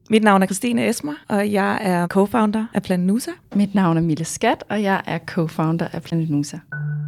Mit navn er Christine Esmer, og jeg er co-founder af Planet Nusa. Mit navn er Mille Skat, og jeg er co-founder af Planet Nusa.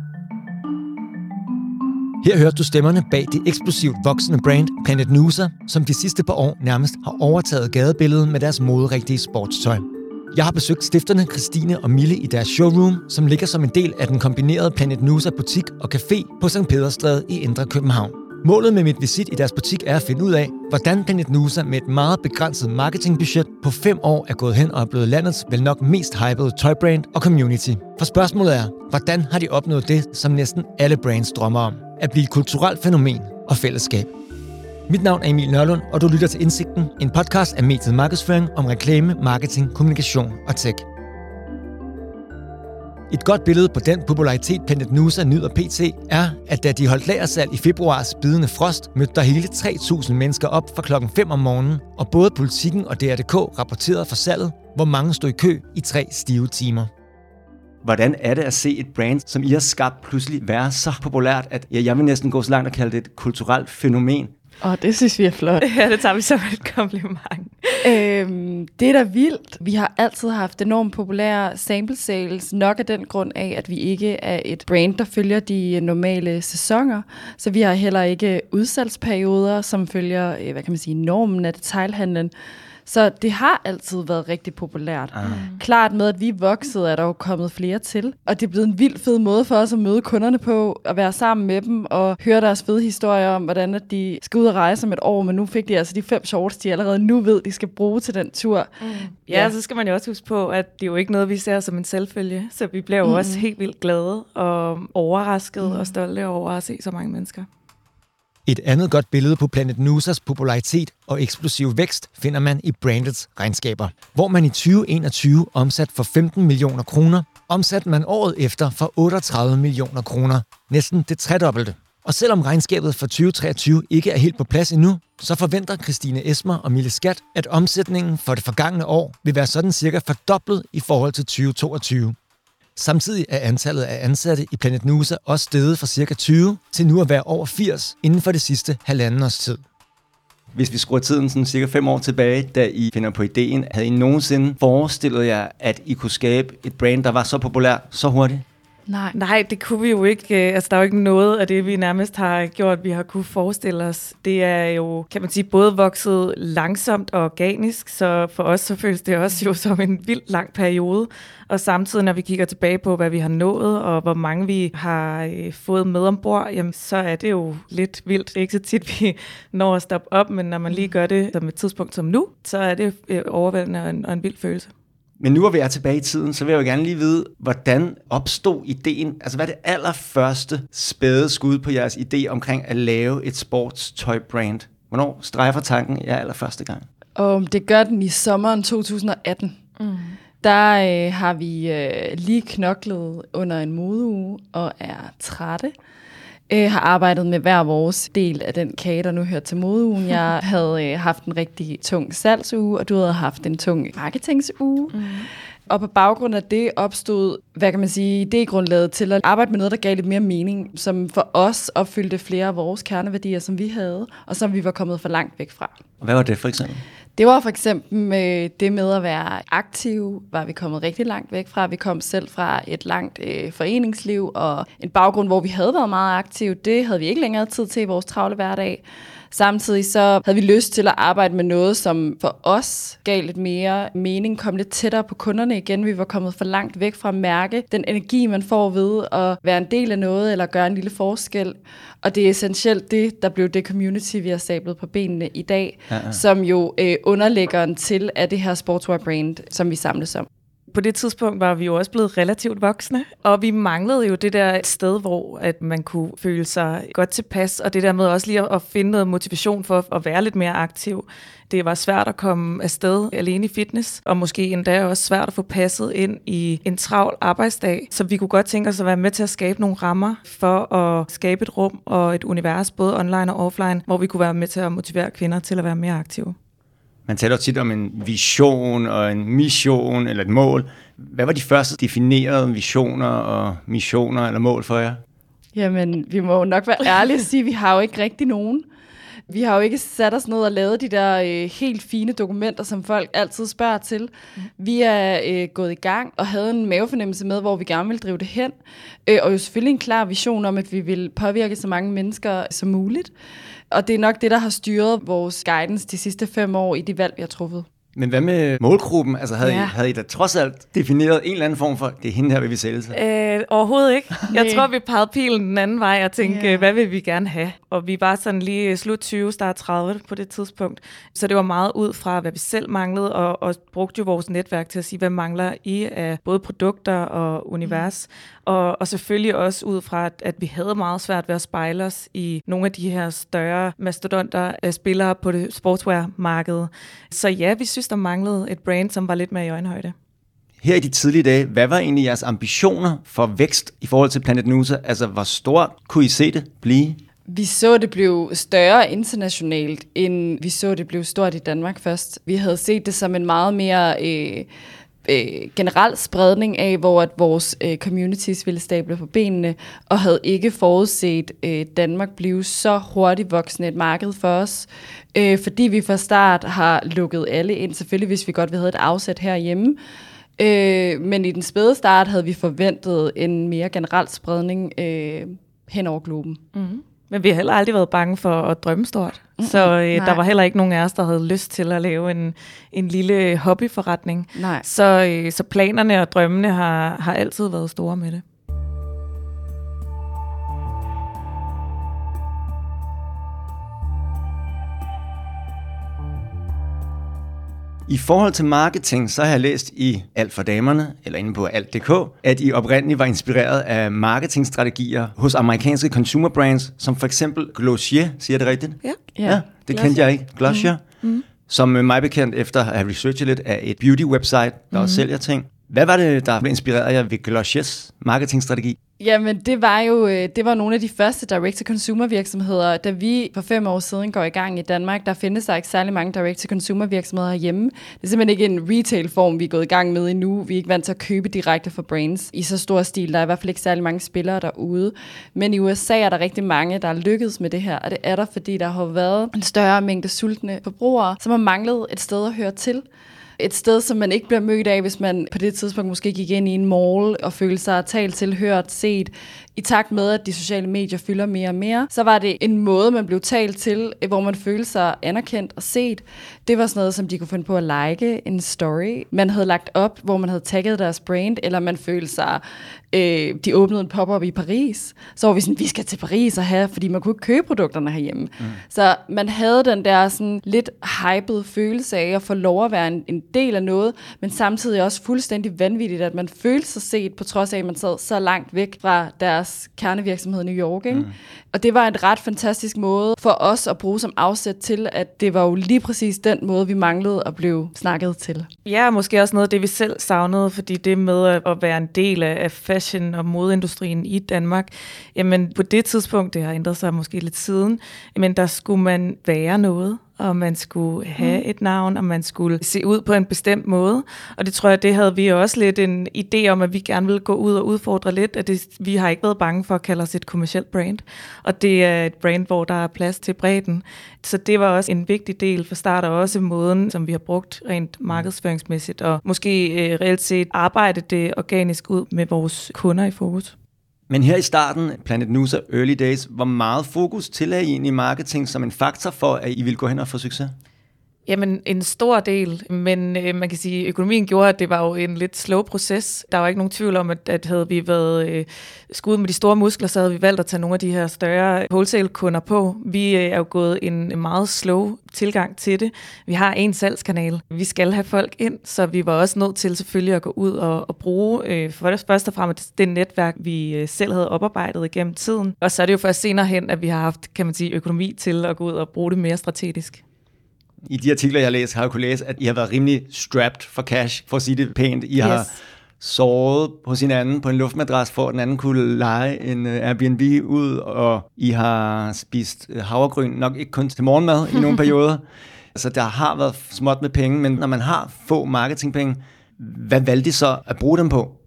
Her hører du stemmerne bag det eksplosivt voksende brand Planet Nusa, som de sidste par år nærmest har overtaget gadebilledet med deres moderigtige sportstøj. Jeg har besøgt stifterne Christine og Mille i deres showroom, som ligger som en del af den kombinerede Planet Nusa butik og café på Sankt Pederstræde i Indre København. Målet med mit visit i deres butik er at finde ud af, hvordan Planet Nusa med et meget begrænset marketingbudget på 5 år er gået hen og er blevet landets vel nok mest hypede tøjbrand og community. For spørgsmålet er, hvordan har de opnået det, som næsten alle brands drømmer om? At blive et kulturelt fænomen og fællesskab. Mit navn er Emil Nørlund, og du lytter til Indsigten, en podcast af mediet Markedsføring om reklame, marketing, kommunikation og tech. Et godt billede på den popularitet Planet Nusa nyder pt. Er, at da de holdt lagersalg i februars bidende frost, mødte der hele 3.000 mennesker op fra klokken 5 om morgenen, og både Politikken og DR.dk rapporterede for salget, hvor mange stod i kø i 3 stive timer. Hvordan er det at se et brand, som I har skabt, pludselig være så populært, at jeg vil næsten gå så langt og kalde det et kulturelt fænomen? Det synes vi er flot. Ja, det tager vi som et kompliment. Det er da vildt. Vi har altid haft enormt populære sample sales, nok af den grund af, at vi ikke er et brand, der følger de normale sæsoner. Så vi har heller ikke udsalgsperioder, som følger, normen af detailhandlen. Så det har altid været rigtig populært. Klart med, at vi er vokset, er der jo kommet flere til. Og det er blevet en vild fed måde for os at møde kunderne på, at være sammen med dem og høre deres fede historier om, hvordan at de skal ud og rejse om et år, men nu fik de altså de 5 shorts, de allerede nu ved, de skal bruge til den tur. Ja, så skal man jo også huske på, at det er jo ikke noget, vi ser som en selvfølge. Så vi bliver jo også helt vildt glade og overrasket og stolte over at se så mange mennesker. Et andet godt billede på Planet Nusas popularitet og eksplosiv vækst finder man i brandets regnskaber, hvor man i 2021 omsat for 15 millioner kroner, omsatte man året efter for 38 millioner kroner, næsten det tredobbelte. Og selvom regnskabet for 2023 ikke er helt på plads endnu, så forventer Christine Esmer og Mille Skat, at omsætningen for det forgangne år vil være sådan cirka fordoblet i forhold til 2022. Samtidig er antallet af ansatte i Planet Nusa også steget fra ca. 20 til nu at være over 80 inden for det sidste 1,5 års tid. Hvis vi skruer tiden sådan cirka 5 år tilbage, da I finder på ideen, havde I nogensinde forestillet jer, at I kunne skabe et brand, der var så populært så hurtigt? Nej, det kunne vi jo ikke. Altså, der er jo ikke noget af det, vi nærmest har gjort, vi har kunne forestille os. Det er jo, kan man sige, både vokset langsomt og organisk, så for os så føles det også jo som en vildt lang periode. Og samtidig, når vi kigger tilbage på, hvad vi har nået, og hvor mange vi har fået med ombord, jamen, så er det jo lidt vildt. Det er ikke så tit, vi når at stoppe op, men når man lige gør det som et tidspunkt som nu, så er det overvældende og en vild følelse. Men nu hvor vi er tilbage i tiden, så vil jeg jo gerne lige vide, hvordan opstod ideen? Altså hvad er det allerførste spæde skud på jeres idé omkring at lave et sportstøjbrand? Hvornår strejfer tanken jer allerførste gang? Det gør den i sommeren 2018. Der har vi lige knoklet under en modeuge og er trætte. Har arbejdet med hver vores del af den kage, der nu hører til modeugen. Jeg havde haft en rigtig tung salgsuge, og du havde haft en tung marketingsuge. Og på baggrund af det opstod, idégrundlaget til at arbejde med noget, der gav lidt mere mening, som for os opfyldte flere af vores kerneværdier, som vi havde, og som vi var kommet for langt væk fra. Og hvad var det for eksempel? Det var for eksempel det med at være aktiv, var vi kommet rigtig langt væk fra. Vi kom selv fra et langt foreningsliv og en baggrund, hvor vi havde været meget aktive. Det havde vi ikke længere tid til i vores travle hverdag. Samtidig så havde vi lyst til at arbejde med noget, som for os gav lidt mere mening, kom lidt tættere på kunderne igen. Vi var kommet for langt væk fra at mærke den energi, man får ved at være en del af noget eller gøre en lille forskel. Og det er essentielt det, der blev det community, vi har stablet på benene i dag, som jo underlæggeren til af det her sportswear brand, som vi samles om. På det tidspunkt var vi jo også blevet relativt voksne, og vi manglede jo det der sted, hvor at man kunne føle sig godt tilpas, og det der med også lige at finde noget motivation for at være lidt mere aktiv. Det var svært at komme afsted alene i fitness, og måske endda også svært at få passet ind i en travl arbejdsdag. Så vi kunne godt tænke os at være med til at skabe nogle rammer for at skabe et rum og et univers, både online og offline, hvor vi kunne være med til at motivere kvinder til at være mere aktive. Man taler tit om en vision og en mission eller et mål. Hvad var de første definerede visioner og missioner eller mål for jer? Jamen, vi må jo nok være ærlige og sige, at vi har jo ikke rigtig nogen. Vi har jo ikke sat os ned og lavet de der helt fine dokumenter, som folk altid spørger til. Vi er gået i gang og havde en mavefornemmelse med, hvor vi gerne vil drive det hen. Og jo selvfølgelig en klar vision om, at vi vil påvirke så mange mennesker som muligt. Og det er nok det, der har styret vores guidance de sidste 5 år i de valg, vi har truffet. Men hvad med målgruppen? Altså havde I da trods alt defineret en eller anden form for, det er hende her, vil vi sælge til? Overhovedet ikke. Jeg tror, vi pegede pilen den anden vej og tænkte, hvad vil vi gerne have? Og vi var sådan lige slut 20, start 30 på det tidspunkt. Så det var meget ud fra, hvad vi selv manglede, og brugte jo vores netværk til at sige, hvad mangler I af både produkter og univers? Og selvfølgelig også ud fra, at vi havde meget svært ved at spejle os i nogle af de her større mastodonter af spillere på det sportswear-marked. Så ja, vi synes, der manglede et brand, som var lidt mere i øjenhøjde. Her i de tidlige dage, hvad var egentlig jeres ambitioner for vækst i forhold til Planet Nusa? Altså, hvor stort kunne I se det blive? Vi så det blev større internationalt, end vi så det blev stort i Danmark først. Vi havde set det som en meget mere generel spredning af, hvor at vores communities ville stable på benene, og havde ikke forudset Danmark blive så hurtigt voksende et marked for os, fordi vi fra start har lukket alle ind, selvfølgelig hvis vi godt ville have et afsæt herhjemme, men i den spæde start havde vi forventet en mere generel spredning hen over globen. Mm-hmm. Men vi har heller aldrig været bange for at drømme stort. Så der var heller ikke nogen af os, der havde lyst til at lave en lille hobbyforretning. Nej. Så planerne og drømmene har altid været store med det. I forhold til marketing, så har jeg læst i Alt for damerne, eller inde på alt.dk, at I oprindeligt var inspireret af marketingstrategier hos amerikanske consumer brands, som for eksempel Glossier, siger det rigtigt? Ja, det kendte jeg ikke. Glossier, som mig bekendt efter at have researchet lidt af et beauty-website, der også sælger ting. Hvad var det, der blev inspireret jer ved Glossiers marketingstrategi? Jamen, det var nogle af de første direct-to-consumer virksomheder. Da vi for 5 år siden går i gang i Danmark, der findes der ikke særlig mange direct-to-consumer virksomheder herhjemme. Det er simpelthen ikke en retail-form, vi er gået i gang med endnu. Vi er ikke vant til at købe direkte fra brands i så stor stil. Der er i hvert fald ikke særlig mange spillere derude. Men i USA er der rigtig mange, der er lykkedes med det her. Og det er der, fordi der har været en større mængde sultne forbrugere, som har manglet et sted at høre til. Et sted, som man ikke bliver mødt af, hvis man på det tidspunkt måske gik ind i en mall og følte sig talt til, hørt, set. I takt med, at de sociale medier fylder mere og mere, så var det en måde, man blev talt til, hvor man følte sig anerkendt og set. Det var sådan noget, som de kunne finde på at like en story. Man havde lagt op, hvor man havde tagget deres brand, eller man følte sig, de åbnede en pop-up i Paris. Så var vi sådan, vi skal til Paris og have, fordi man kunne ikke købe produkterne herhjemme. Så man havde den der sådan lidt hyped følelse af at få lov at være en del af noget, men samtidig også fuldstændig vanvittigt, at man følte sig set, på trods af, at man sad så langt væk fra deres kernevirksomhed i New York. Ikke? Og det var en ret fantastisk måde for os at bruge som afsæt til, at det var jo lige præcis den måde, vi manglede at blive snakket til. Ja, måske også noget af det, vi selv savnede, fordi det med at være en del af fashion- og modeindustrien i Danmark, jamen på det tidspunkt, det har ændret sig måske lidt siden, men der skulle man være noget, og man skulle have et navn, og man skulle se ud på en bestemt måde. Og det tror jeg, det havde vi også lidt en idé om, at vi gerne ville gå ud og udfordre lidt, at vi har ikke været bange for at kalde os et kommercielt brand. Og det er et brand, hvor der er plads til bredden. Så det var også en vigtig del for start, og også måden, som vi har brugt rent markedsføringsmæssigt, og måske reelt set arbejde det organisk ud med vores kunder i fokus. Men her i starten, Planet Nusa Early Days, hvor meget fokus tillagde I egentlig marketing som en faktor for, at I ville gå hen og få succes? Jamen, en stor del, men man kan sige, at økonomien gjorde, at det var jo en lidt slow proces. Der var ikke nogen tvivl om, at havde vi været skudt med de store muskler, så havde vi valgt at tage nogle af de her større wholesale-kunder på. Vi er jo gået en meget slow tilgang til det. Vi har en salgskanal. Vi skal have folk ind, så vi var også nødt til selvfølgelig at gå ud og bruge først og fremmest det netværk, vi selv havde oparbejdet igennem tiden. Og så er det jo først senere hen, at vi har haft, kan man sige, økonomi til at gå ud og bruge det mere strategisk. I de artikler, jeg har læst, har jeg kunnet læse, at I har været rimelig strapped for cash, for at sige det pænt. I har sovet hos hinanden på en luftmadras, for at den anden kunne lege en Airbnb ud, og I har spist havregryn, nok ikke kun til morgenmad i nogle perioder. Så der har været småt med penge, men når man har få marketingpenge, hvad valgte I så at bruge dem på?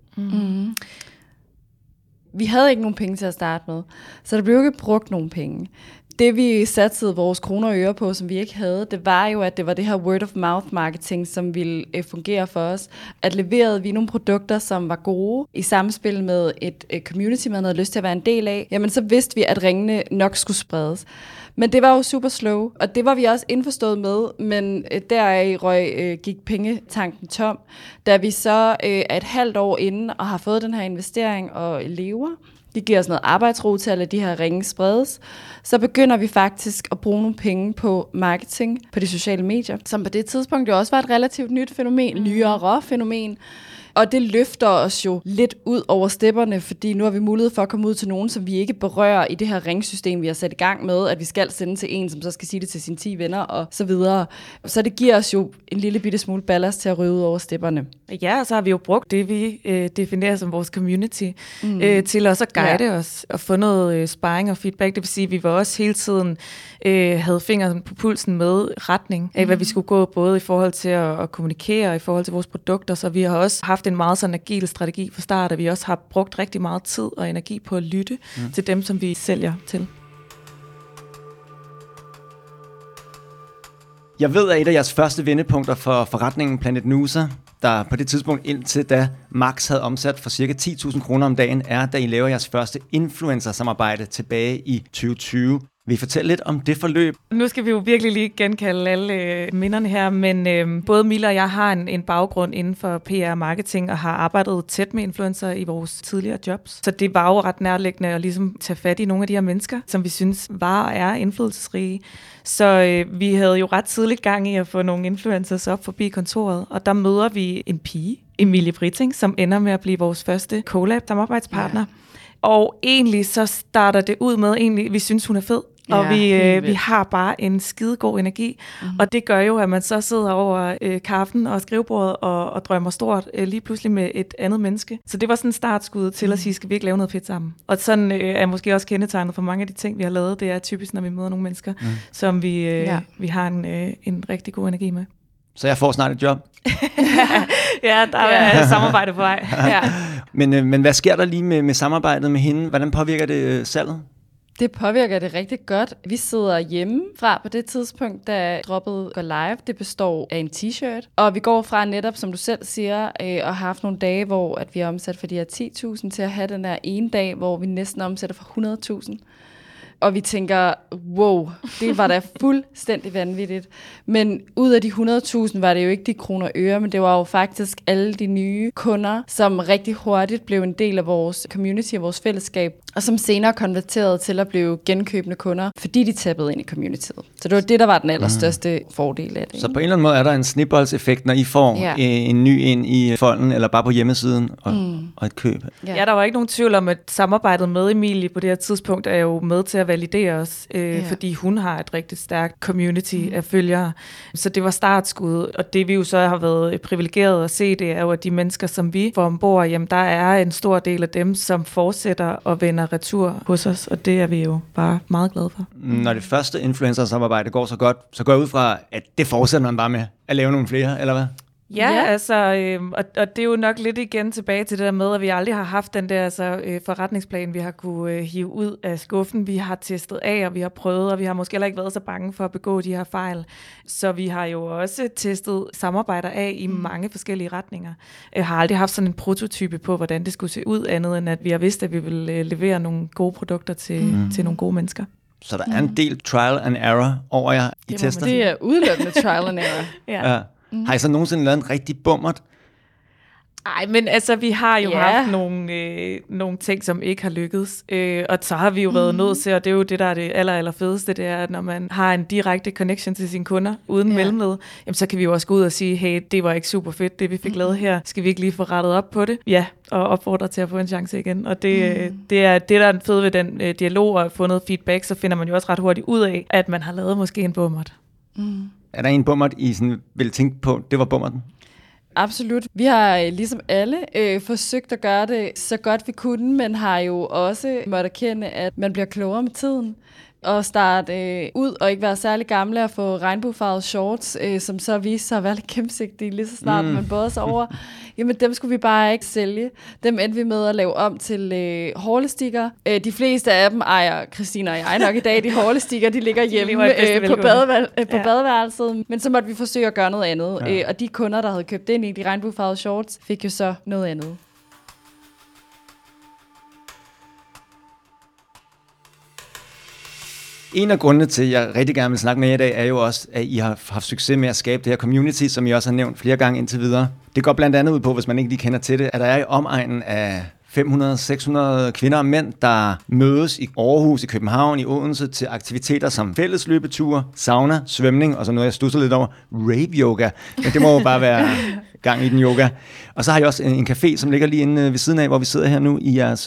Vi havde ikke nogen penge til at starte med, så der blev ikke brugt nogen penge. Det vi satsede vores kroner og øre på, som vi ikke havde, det var jo, at det var det her word of mouth marketing, som ville fungere for os. At leverede vi nogle produkter, som var gode i samspil med et community, man havde lyst til at være en del af, jamen så vidste vi, at ringene nok skulle spredes. Men det var jo super slow, og det var vi også indforstået med, men deraf gik pengetanken tom. Da vi så er et halvt år inde og har fået den her investering og lever, det giver os noget arbejdsro til at lade de her ringe spredes, så begynder vi faktisk at bruge nogle penge på marketing på de sociale medier, som på det tidspunkt jo også var et relativt nyt fænomen, nyere fænomen. Og det løfter os jo lidt ud over stepperne, fordi nu har vi mulighed for at komme ud til nogen, som vi ikke berører i det her ringsystem, vi har sat i gang med, at vi skal sende til en, som så skal sige det til sine 10 venner og så videre. Så det giver os jo en lille bitte smule ballast til at ryge ud over stepperne. Ja, og så har vi jo brugt det, vi definerer som vores community, til også at guide os og få noget sparring og feedback. Det vil sige, at vi var også hele tiden havde fingeren på pulsen med retning af, hvad vi skulle gå, både i forhold til at kommunikere og i forhold til vores produkter. Så vi har også haft en meget sådan agil strategi fra start, og vi også har brugt rigtig meget tid og energi på at lytte til dem, som vi sælger til. Jeg ved, at et af jeres første vendepunkter for forretningen Planet Nuusa, der på det tidspunkt indtil da Max havde omsat for ca. 10.000 kroner om dagen, er, da I laver jeres første influencer-samarbejde tilbage i 2020. Vil I fortælle lidt om det forløb? Nu skal vi jo virkelig lige genkalde alle minderne her, men både Mille og jeg har en baggrund inden for PR og marketing og har arbejdet tæt med influencer i vores tidligere jobs. Så det var jo ret nærliggende at ligesom tage fat i nogle af de her mennesker, som vi synes var og er indflydelsesrige. Så vi havde jo ret tidligt gang i at få nogle influencers op forbi kontoret, og der møder vi en pige, Emilie Britting, som ender med at blive vores første collab-samarbejdspartner. Ja. Og egentlig så starter det ud med, vi synes, hun er fed. Og vi har bare en skidegod energi. Og det gør jo, at man så sidder over kaffen og skrivebordet og drømmer stort lige pludselig med et andet menneske. Så det var sådan en startskud til at sige, skal vi ikke lave noget fedt sammen? Og sådan er måske også kendetegnet for mange af de ting, vi har lavet. Det er typisk, når vi møder nogle mennesker, som vi har en rigtig god energi med. Så jeg får snart et job? Ja, der er samarbejde på vej. Ja. Men hvad sker der lige med samarbejdet med hende? Hvordan påvirker det salget? Det påvirker det rigtig godt. Vi sidder hjemme fra på det tidspunkt, da droppet går live. Det består af en t-shirt. Og vi går fra netop, som du selv siger, og har haft nogle dage, hvor at vi er omsat for de her 10.000, til at have den her ene dag, hvor vi næsten omsætter for 100.000. Og vi tænker, wow, det var da fuldstændig vanvittigt. Men ud af de 100.000 var det jo ikke de kroner og øre, men det var jo faktisk alle de nye kunder, som rigtig hurtigt blev en del af vores community og vores fællesskab, og som senere konverterede til at blive genkøbende kunder, fordi de tappede ind i communityet. Så det var det, der var den allerstørste fordel af det. Så på en eller anden måde er der en snibboldseffekt, når I får en ny ind i folden, eller bare på hjemmesiden og et køb. Ja, der var ikke nogen tvivl om, at samarbejdet med Emilie på det her tidspunkt er jo med til at validere os, fordi hun har et rigtig stærkt community af følgere. Så det var startskuddet, og det vi jo så har været privilegeret at se, det er jo, at de mennesker, som vi får ombord, jamen der er en stor del af dem, som fortsætter og vender retur hos os, og det er vi jo bare meget glade for. Når det første influencer-samarbejde går så godt, så går jeg ud fra, at det fortsætter man bare med at lave nogle flere, eller hvad? Ja, altså, og det er jo nok lidt igen tilbage til det der med, at vi aldrig har haft den der forretningsplan, vi har kunne hive ud af skuffen. Vi har testet af, og vi har prøvet, og vi har måske heller ikke været så bange for at begå de her fejl. Så vi har jo også testet samarbejder af i mange forskellige retninger. Jeg har aldrig haft sådan en prototype på, hvordan det skulle se ud, andet end at vi har vidst, at vi ville levere nogle gode produkter til nogle gode mennesker. Så der er en del trial and error over jer i tester? Det er udelukkende trial and error. Ja. Har I så nogensinde lavet en rigtig bummert? Nej, men altså, vi har jo haft nogle ting, som ikke har lykkedes. Og så har vi jo været nødt til, og det er jo det, der er det aller fedeste, det er, at når man har en direkte connection til sine kunder, uden mellemled, jamen, så kan vi jo også gå ud og sige, hey, det var ikke super fedt, det vi fik lavet her. Skal vi ikke lige få rettet op på det? Ja, og opfordre til at få en chance igen. Og det er det, der er den fede ved den dialog, og at få noget feedback, så finder man jo også ret hurtigt ud af, at man har lavet måske en bummert. Er der en bummert, I sådan vil tænke på, det var bummerten? Absolut. Vi har ligesom alle forsøgt at gøre det så godt vi kunne, men har jo også måttet erkende, at man bliver klogere med tiden. at starte ud og ikke være særlig gamle og få regnbuefarvede shorts, som så viste sig at være lidt gennemsigtige lige så snart man både sig over. Jamen dem skulle vi bare ikke sælge. Dem endte vi med at lave om til hårlestikker. De fleste af dem ejer Christina og jeg nok i dag. De hårlestikker, de ligger hjemme på badeværelset. Men så måtte vi forsøge at gøre noget andet. Ja. Og de kunder, der havde købt ind i de regnbuefarvede shorts, fik jo så noget andet. En af grundene til, at jeg rigtig gerne vil snakke med jer i dag, er jo også, at I har haft succes med at skabe det her community, som I også har nævnt flere gange indtil videre. Det går blandt andet ud på, hvis man ikke lige kender til det, at der er i omegnen af 500-600 kvinder og mænd, der mødes i Aarhus, i København, i Odense til aktiviteter som fællesløbeture, sauna, svømning og så noget, jeg stusser lidt over, rave-yoga. Men det må jo bare være gang i den yoga. Og så har I også en café, som ligger lige inde ved siden af, hvor vi sidder her nu i jeres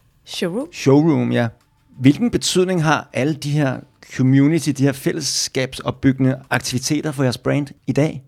showroom, ja. Hvilken betydning har alle de her community, de her fællesskabsopbyggende aktiviteter for jeres brand i dag?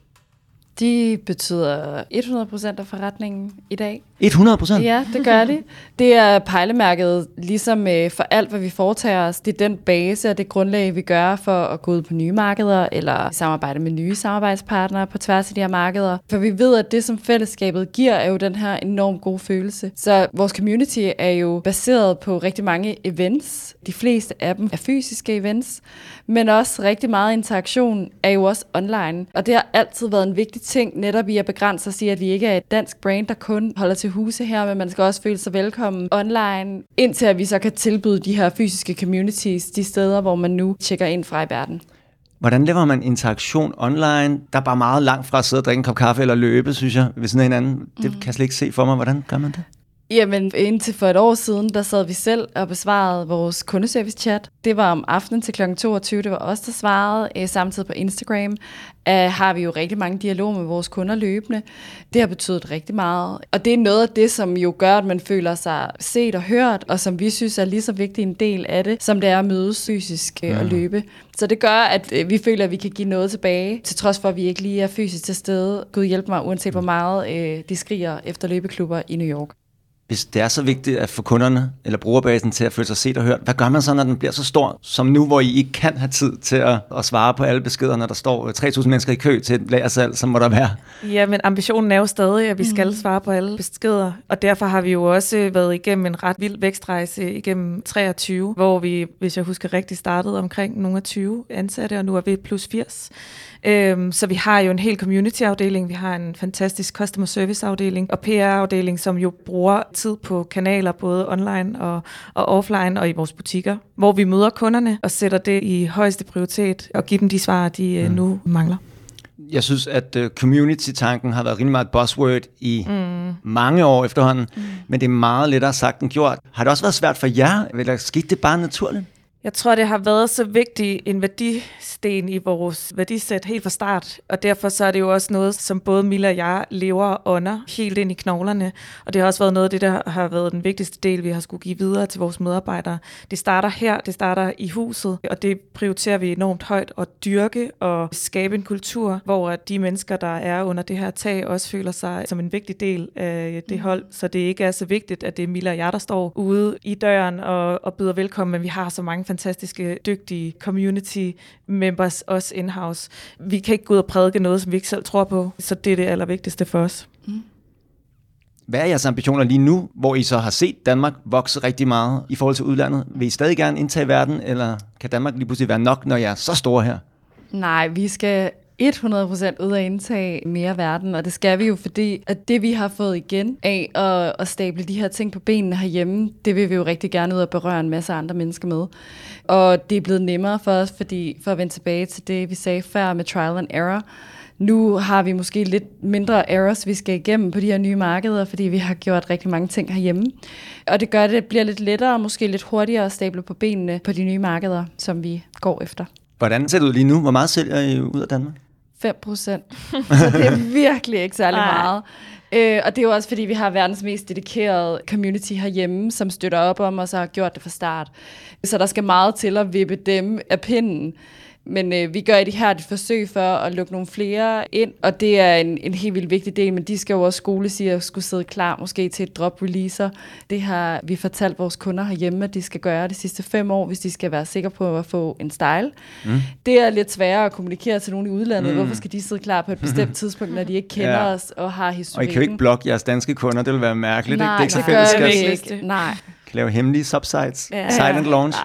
De betyder 100% af forretningen i dag. 100%? Ja, det gør de. Det er pejlemærket, ligesom for alt, hvad vi foretager os. Det er den base og det grundlag, vi gør for at gå ud på nye markeder, eller samarbejde med nye samarbejdspartnere på tværs af de her markeder. For vi ved, at det, som fællesskabet giver, er jo den her enormt gode følelse. Så vores community er jo baseret på rigtig mange events. De fleste af dem er fysiske events, men også rigtig meget interaktion er jo også online. Og det har altid været en vigtig ting, netop i at begrænse og sige, at vi ikke er et dansk brand, der kun holder til huse her, men man skal også føle sig velkommen online, indtil at vi så kan tilbyde de her fysiske communities, de steder, hvor man nu tjekker ind fra i verden. Hvordan laver man interaktion online? Der er bare meget langt fra at sidde og drikke en kop kaffe eller løbe, synes jeg, ved siden af hinanden. Det kan jeg slet ikke se for mig. Hvordan gør man det? Jamen, indtil for et år siden, der sad vi selv og besvarede vores kundeservice-chat. Det var om aftenen til kl. 22, det var os, der svarede. Samtidig på Instagram har vi jo rigtig mange dialoger med vores kunder løbende. Det har betydet rigtig meget. Og det er noget af det, som jo gør, at man føler sig set og hørt, og som vi synes er lige så vigtig en del af det, som det er at mødes fysisk og løbe. Så det gør, at vi føler, at vi kan give noget tilbage, til trods for, at vi ikke lige er fysisk til stede. Gud hjælp mig, uanset hvor meget de skriger efter løbeklubber i New York. Hvis det er så vigtigt at få kunderne eller brugerbasen til at føle sig set og hørt, hvad gør man så, når den bliver så stor, som nu, hvor I ikke kan have tid til at svare på alle beskeder, når der står 3.000 mennesker i kø til et lagersalg, så må der være? Ja, men ambitionen er jo stadig, at vi skal svare på alle beskeder, og derfor har vi jo også været igennem en ret vild vækstrejse igennem 23, hvor vi, hvis jeg husker rigtigt, startede omkring nogle af 20 ansatte, og nu er vi plus 80. Så vi har jo en hel community-afdeling, vi har en fantastisk customer service-afdeling og PR-afdeling, som jo bruger tid på kanaler, både online og offline og i vores butikker, hvor vi møder kunderne og sætter det i højeste prioritet og giver dem de svar, de nu mangler. Jeg synes, at community-tanken har været rimelig meget buzzword i mange år efterhånden, men det er meget lettere sagt end gjort. Har det også været svært for jer, eller skete det bare naturligt? Jeg tror, det har været så vigtig en værdisten i vores værdisæt helt fra start, og derfor så er det jo også noget, som både Mille og jeg lever og ånder helt ind i knoglerne, og det har også været noget af det, der har været den vigtigste del, vi har skulle give videre til vores medarbejdere. Det starter her, det starter i huset, og det prioriterer vi enormt højt at dyrke og skabe en kultur, hvor de mennesker, der er under det her tag, også føler sig som en vigtig del af det hold, så det ikke er så vigtigt, at det er Mille og jeg, der står ude i døren og byder velkommen, men vi har så mange fantastiske, dygtige community members, også in-house. Vi kan ikke gå ud og prædike noget, som vi ikke selv tror på, så det er det allervigtigste for os. Hvad er jeres ambitioner lige nu, hvor I så har set Danmark vokse rigtig meget i forhold til udlandet? Vil I stadig gerne indtage verden, eller kan Danmark lige pludselig være nok, når jeg er så store her? Nej, vi skal 100% ud at indtage mere verden, og det skal vi jo, fordi at det, vi har fået igen af at stable de her ting på benene herhjemme, det vil vi jo rigtig gerne ud at berøre en masse andre mennesker med. Og det er blevet nemmere for os, fordi for at vende tilbage til det, vi sagde før med trial and error, nu har vi måske lidt mindre errors, vi skal igennem på de her nye markeder, fordi vi har gjort rigtig mange ting herhjemme. Og det gør, det bliver lidt lettere og måske lidt hurtigere at stable på benene på de nye markeder, som vi går efter. Hvordan ser det ud lige nu? Hvor meget sælger I ud af Danmark? 5%. Så det er virkelig ikke særlig meget. Og det er jo også, fordi vi har verdens mest dedikerede community herhjemme, som støtter op om os og har gjort det fra start. Så der skal meget til at vippe dem af pinden. Men vi gør et ihærdigt forsøg for at lukke nogle flere ind, og det er en helt vildt vigtig del, men de skal jo også skolesigere skulle sidde klar måske til et drop-releaser. Det har vi fortalt vores kunder herhjemme, at de skal gøre de sidste 5 år, hvis de skal være sikre på at få en style. Det er lidt sværere at kommunikere til nogen i udlandet. Hvorfor skal de sidde klar på et bestemt tidspunkt, når de ikke kender os og har historikken? Og I kan jo ikke blogge jeres danske kunder, det vil være mærkeligt. Nej, ikke? Det er det ikke så gør vi ikke. Nej. Kan lave hemmelige subsites, silent launch.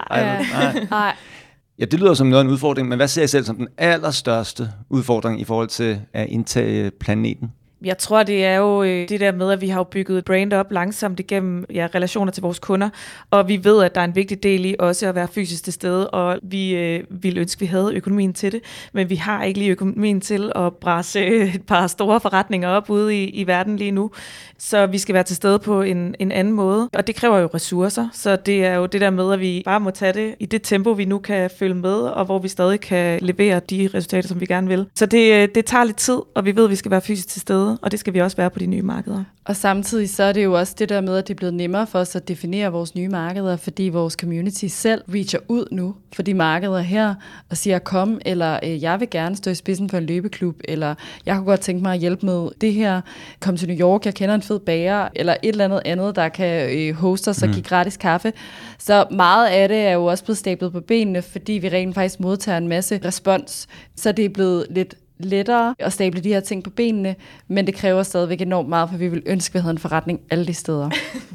Nej. Ja, det lyder som noget af en udfordring, men hvad ser I selv som den allerstørste udfordring i forhold til at indtage planeten? Jeg tror, det er jo det der med, at vi har bygget et brand op langsomt igennem relationer til vores kunder, og vi ved, at der er en vigtig del i også at være fysisk til stede, og vi ville ønske, at vi havde økonomien til det, men vi har ikke lige økonomien til at brasse et par store forretninger op ude i verden lige nu, så vi skal være til stede på en anden måde, og det kræver jo ressourcer, så det er jo det der med, at vi bare må tage det i det tempo, vi nu kan følge med, og hvor vi stadig kan levere de resultater, som vi gerne vil. Så det tager lidt tid, og vi ved, at vi skal være fysisk til stede, og det skal vi også være på de nye markeder. Og samtidig så er det jo også det der med, at det er blevet nemmere for os at definere vores nye markeder, fordi vores community selv reacher ud nu for de markeder her, og siger kom, eller jeg vil gerne stå i spidsen for en løbeklub, eller jeg kunne godt tænke mig at hjælpe med det her, kom til New York, jeg kender en fed bager, eller et eller andet, der kan hoste os og give gratis kaffe. Så meget af det er jo også blevet stablet på benene, fordi vi rent faktisk modtager en masse respons, så det er blevet lidt lettere at stable de her ting på benene, men det kræver stadigvæk enormt meget, for vi vil ønske, at vi havde en forretning alle de steder.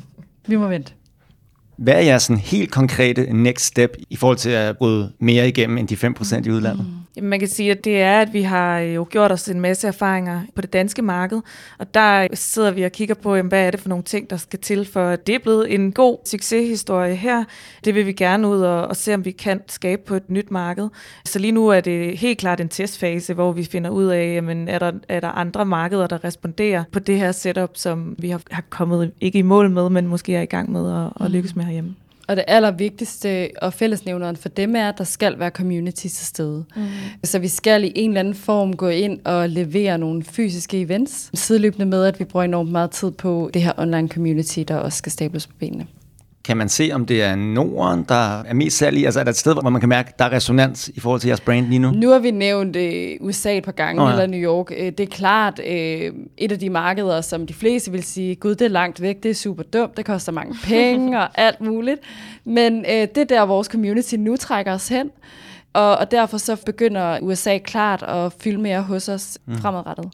Vi må vente. Hvad er jeres sådan helt konkrete next step i forhold til at bryde mere igennem end de 5% i udlandet? Jamen, man kan sige, at det er, at vi har jo gjort os en masse erfaringer på det danske marked, og der sidder vi og kigger på, hvad er det for nogle ting, der skal til, for at det er blevet en god succeshistorie her. Det vil vi gerne ud og se, om vi kan skabe på et nyt marked. Så lige nu er det helt klart en testfase, hvor vi finder ud af, jamen, er der andre markeder, der responderer på det her setup, som vi har kommet ikke i mål med, men måske er i gang med at lykkes med herhjemme. Og det allervigtigste og fællesnævneren for dem er, at der skal være community til stede. Så vi skal i en eller anden form gå ind og levere nogle fysiske events, sideløbende med, at vi bruger enormt meget tid på det her online community, der også skal stables på benene. Kan man se, om det er Norden, der er mest særlig? Altså er der et sted, hvor man kan mærke, at der er resonans i forhold til jeres brand lige nu? Nu har vi nævnt USA et par gange, eller New York. Det er klart et af de markeder, som de fleste vil sige, gud, det er langt væk, det er super dumt, det koster mange penge og alt muligt. Men det er der, vores community nu trækker os hen. Og derfor så begynder USA klart at fylde mere hos os fremadrettet.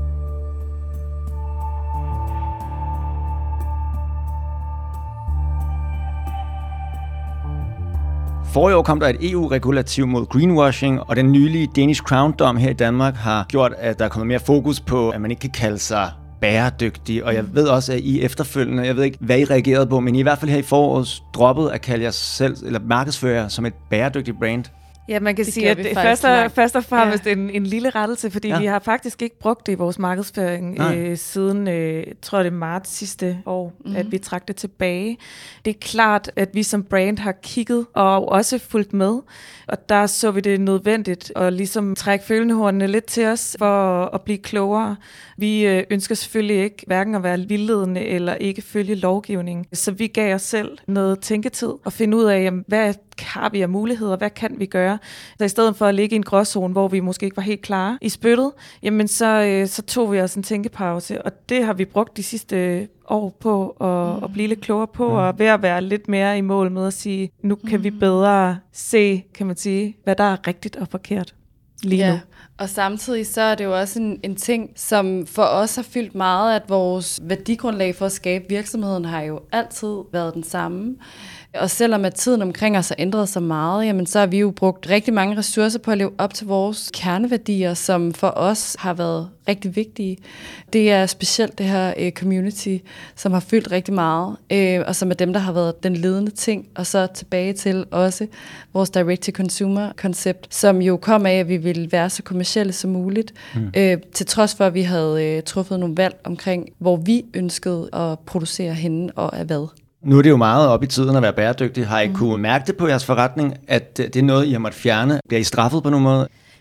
Forrige år kom der et EU-regulativ mod greenwashing, og den nylige Danish Crown-dom her i Danmark har gjort, at der er kommet mere fokus på, at man ikke kan kalde sig bæredygtig. Og jeg ved også, at I efterfølgende, jeg ved ikke, hvad I reagerede på, men I hvert fald her i foråret droppet at kalde jer selv, eller markedsføre jer som et bæredygtigt brand. Ja, man kan sige, at først og fremmest en lille rettelse, fordi vi har faktisk ikke brugt det i vores markedsføring siden, tror jeg det er marts sidste år, at vi trak det tilbage. Det er klart, at vi som brand har kigget og også fulgt med, og der så vi det nødvendigt at ligesom trække følehornene lidt til os for at blive klogere. Vi ønsker selvfølgelig ikke hverken at være vildledende eller ikke følge lovgivningen, så vi gav os selv noget tænketid og finde ud af, jamen, hvad har vi af muligheder, hvad kan vi gøre? Så i stedet for at ligge i en gråzone, hvor vi måske ikke var helt klare i spyttet, jamen så tog vi os en tænkepause, og det har vi brugt de sidste år på at blive lidt klogere på, og ved at være lidt mere i mål med at sige, nu kan vi bedre se, kan man sige, hvad der er rigtigt og forkert lige nu. Og samtidig så er det jo også en ting, som for os har fyldt meget, at vores værdigrundlag for at skabe virksomheden har jo altid været den samme. Og selvom at tiden omkring os har ændret sig meget, jamen så har vi jo brugt rigtig mange ressourcer på at leve op til vores kerneværdier, som for os har været rigtig vigtige. Det er specielt det her community, som har fyldt rigtig meget, og som er dem, der har været den ledende ting. Og så tilbage til også vores direct-to-consumer-koncept, som jo kom af, at vi ville være så kommercielle som muligt, til trods for, at vi havde truffet nogle valg omkring, hvor vi ønskede at producere henne og af hvad. Nu er det jo meget op i tiden at være bæredygtig. Har I kunne mærke det på jeres forretning, at det er noget, I har måttet fjerne? Bliver I straffet på nogen måde?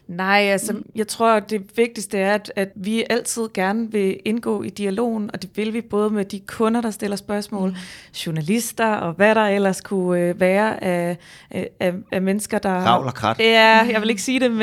Nej, altså, jeg tror, at det vigtigste er, at vi altid gerne vil indgå i dialogen, og det vil vi både med de kunder, der stiller spørgsmål, journalister og hvad der ellers kunne være af mennesker, der... Ravl og krat. Ja, jeg vil ikke sige det,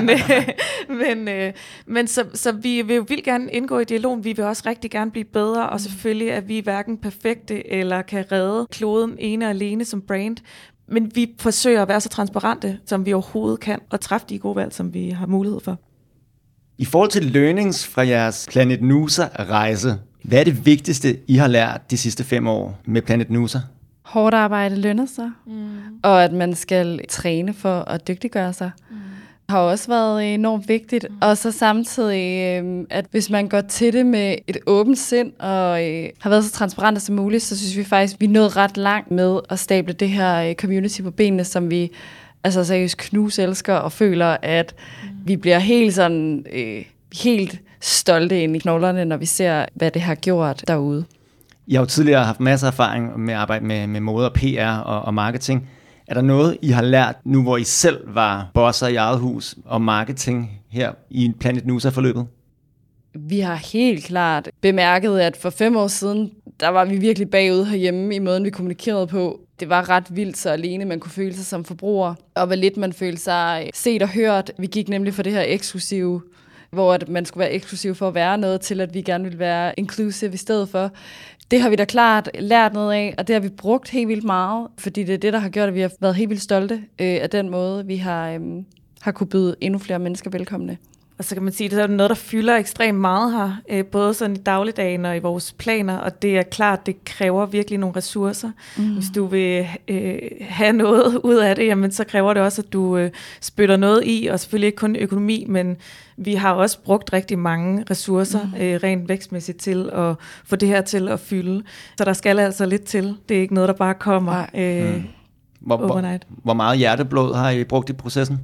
men så vi vil jo vildt gerne indgå i dialogen. Vi vil også rigtig gerne blive bedre, og selvfølgelig er vi hverken perfekte eller kan redde kloden ene og alene som brand. Men vi forsøger at være så transparente, som vi overhovedet kan, og træffe de gode valg, som vi har mulighed for. I forhold til learnings fra jeres Planet Nusa-rejse, hvad er det vigtigste, I har lært de sidste 5 år med Planet Nusa? Hårdt arbejde lønner sig, og at man skal træne for at dygtiggøre sig. Har også været enormt vigtigt. Og så samtidig, at hvis man går til det med et åbent sind og har været så transparente som muligt, så synes vi faktisk, vi er nået ret langt med at stable det her community på benene, som vi altså seriøst knuselsker og føler, at vi bliver helt sådan helt stolte ind i knoglerne, når vi ser, hvad det har gjort derude. I har jo tidligere haft masser af erfaring med at arbejde med mode og PR og marketing. Er der noget, I har lært nu, hvor I selv var bosser i eget hus og marketing her i Planet Nusa-forløbet? Vi har helt klart bemærket, at for 5 år siden, der var vi virkelig bagud herhjemme i måden, vi kommunikerede på. Det var ret vildt, så alene man kunne føle sig som forbruger, og hvor lidt man følte sig set og hørt. Vi gik nemlig for det her eksklusive, hvor at man skulle være eksklusiv for at være noget, til at vi gerne ville være inclusive i stedet for. Det har vi da klart lært noget af, og det har vi brugt helt vildt meget, fordi det er det, der har gjort, at vi har været helt vildt stolte af den måde, vi har kunne byde endnu flere mennesker velkomne. Og så kan man sige, at det er noget, der fylder ekstremt meget her, både sådan i dagligdagen og i vores planer, og det er klart, det kræver virkelig nogle ressourcer. Hvis du vil have noget ud af det, jamen, så kræver det også, at du spytter noget i, og selvfølgelig ikke kun økonomi, men vi har også brugt rigtig mange ressourcer rent vækstmæssigt til at få det her til at fylde. Så der skal altså lidt til. Det er ikke noget, der bare kommer overnight. Hvor meget hjerteblod har I brugt i processen?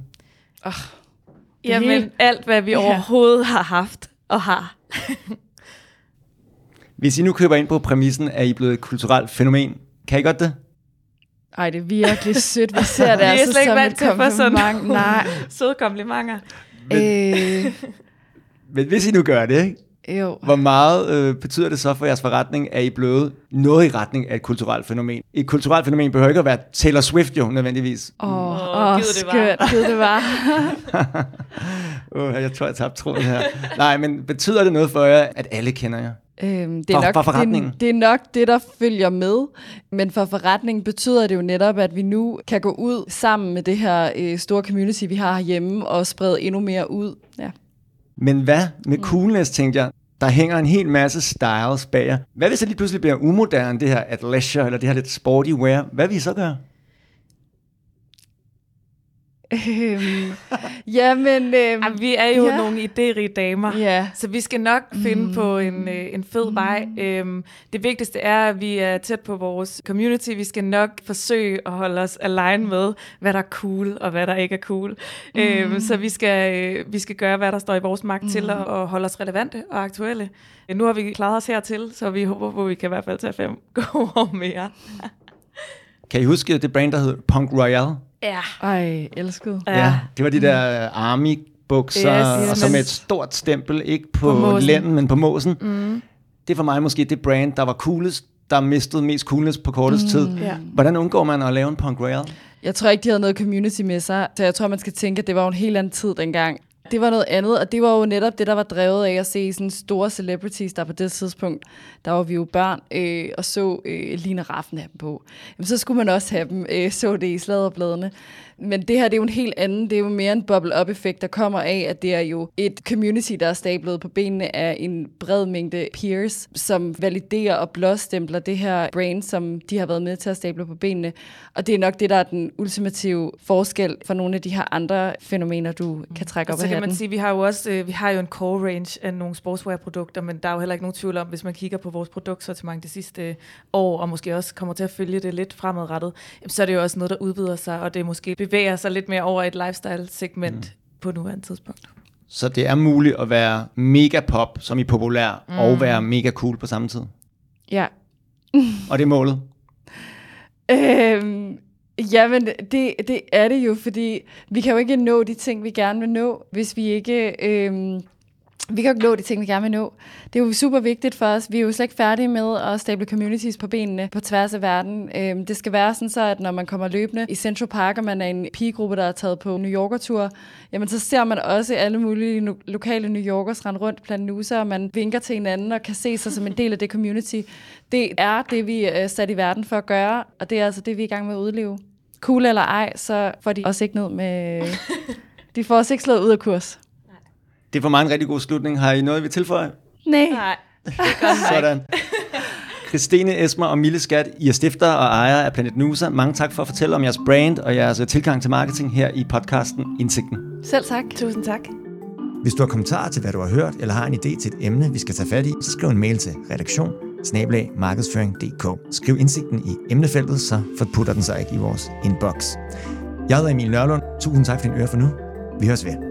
Jamen, alt hvad vi overhovedet har haft og har. Hvis I nu køber ind på præmissen, at I er blevet et kulturelt fænomen, kan I godt det? Ej, det er virkelig sødt. Vi ser det altså som et kompliment. Nej. Søde komplimenter. Men hvis I nu gør det, ikke? Jo. Hvor meget betyder det så for jeres forretning, at I er blevet noget i retning af et kulturelt fænomen? Et kulturelt fænomen behøver ikke at være Taylor Swift jo, nødvendigvis. Skørt, det var. Jeg tror, jeg tabte tråden her. Nej, men betyder det noget for jer, at alle kender jer? Det er nok det, der følger med. Men for forretningen betyder det jo netop, at vi nu kan gå ud sammen med det her store community, vi har herhjemme, og sprede endnu mere ud. Ja. Men hvad med coolness, tænkte jeg? Der hænger en hel masse styles bag jer. Hvad hvis det lige pludselig bliver umoderne, det her athleisure, eller det her lidt sporty wear? Hvad vil I så gøre? Jamen, vi er jo nogle idérige damer, så vi skal nok finde på en fed vej. Det vigtigste er, at vi er tæt på vores community. Vi skal nok forsøge at holde os align med, hvad der er cool og hvad der ikke er cool. Så vi skal gøre, hvad der står i vores magt til at holde os relevante og aktuelle. Nu har vi klaret os hertil, så vi håber på, at vi kan i hvert fald tage 5 gode år mere. Kan I huske det brand, der hed Punk Royale? Ja. Ej, elsket. Ja, det var de der army-bukser, og så med et stort stempel, ikke på lænden, men på måsen. Det er for mig måske det brand, der var coolest, der mistede mest coolness på kortest tid. Hvordan undgår man at lave en Punk Royale? Jeg tror ikke, de havde noget community med sig, så jeg tror, man skal tænke, at det var en helt anden tid dengang. Det var noget andet, og det var jo netop det, der var drevet af at se sådan store celebrities, der på det tidspunkt, der var vi jo børn, og så Line Raffen have dem på. Jamen, så skulle man også have dem, så det i sladderbladene. Men det her, det er jo en helt anden, det er jo mere en bubble-up-effekt, der kommer af, at det er jo et community, der er stablet på benene af en bred mængde peers, som validerer og blåstempler det her brand, som de har været med til at stable på benene. Og det er nok det, der er den ultimative forskel for nogle af de her andre fænomener, du kan trække op af hatten. Så kan man sige, vi har jo også vi har jo en core range af nogle sportswear-produkter, men der er jo heller ikke nogen tvivl om, hvis man kigger på vores produktsortiment de sidste år, og måske også kommer til at følge det lidt fremadrettet, så er det jo også noget, der udvider sig, og det måske bevæger sig lidt mere over et lifestyle-segment på nuværende tidspunkt. Så det er muligt at være mega pop, som i populær, og være mega cool på samme tid? Ja. Og det er målet? Jamen, det er det jo, fordi vi kan jo ikke nå de ting, vi gerne vil nå, hvis vi ikke... Vi kan jo ikke nå de ting, vi gerne vil nå. Det er jo super vigtigt for os. Vi er jo slet ikke færdige med at stable communities på benene på tværs af verden. Det skal være sådan så, at når man kommer løbende i Central Park, og man er en pigegruppe, der er taget på New Yorker-tur, jamen så ser man også alle mulige lokale New Yorkers rende rundt blandt Nusa, og man vinker til hinanden og kan se sig som en del af det community. Det er det, vi er sat i verden for at gøre, og det er altså det, vi er i gang med at udleve. Cool eller ej, så får de også ikke ned med... De får også ikke slået ud af kurs. Det er for mig en rigtig god slutning. Har I noget, vi tilføjer? Nej. Det gør Sådan. Christine, Esmer og Mille Skat, I er stiftere og ejere af Planet Nusa. Mange tak for at fortælle om jeres brand og jeres tilgang til marketing her i podcasten Indsigten. Selv tak. Tusind tak. Hvis du har kommentarer til, hvad du har hørt, eller har en idé til et emne, vi skal tage fat i, så skriv en mail til redaktion@markedsføring.dk. Skriv indsigten i emnefeltet, så forputter den sig ikke i vores inbox. Jeg hedder Emil Nørlund. Tusind tak for din øre for nu. Vi høres ved.